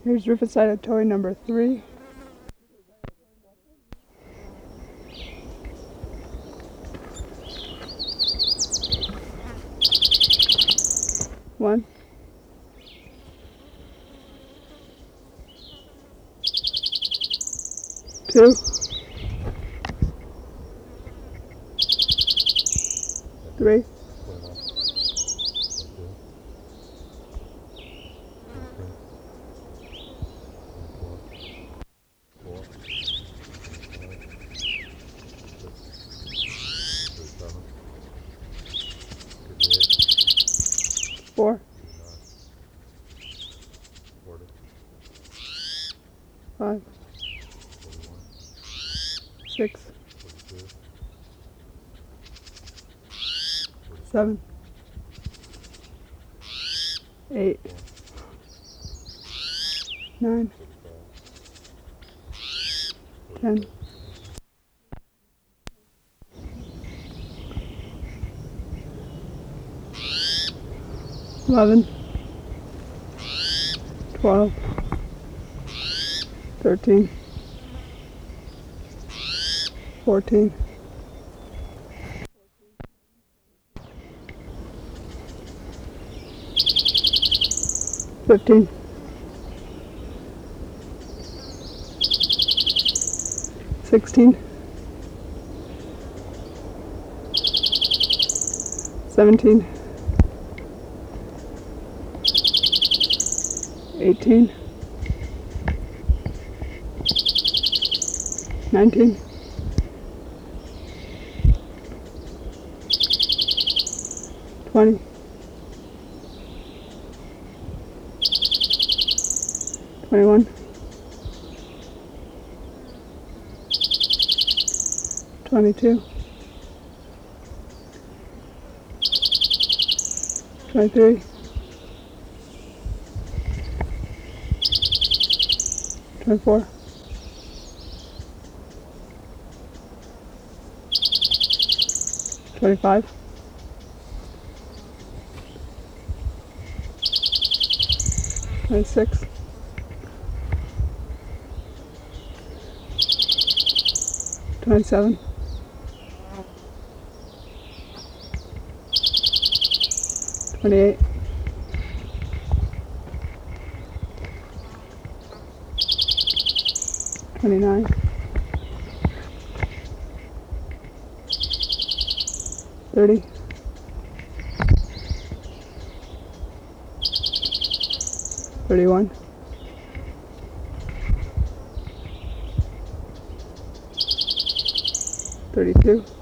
Here's Riverside toy number 3. One. Two. Three. Four. 5. 6. 7. 8. 9. 10. 11. 12. 13. 14. 15. 16. 17. 18. 19. 20. 21. 22. 23. 24. 25. 26. 27. 28. 29. 30. 31. 32.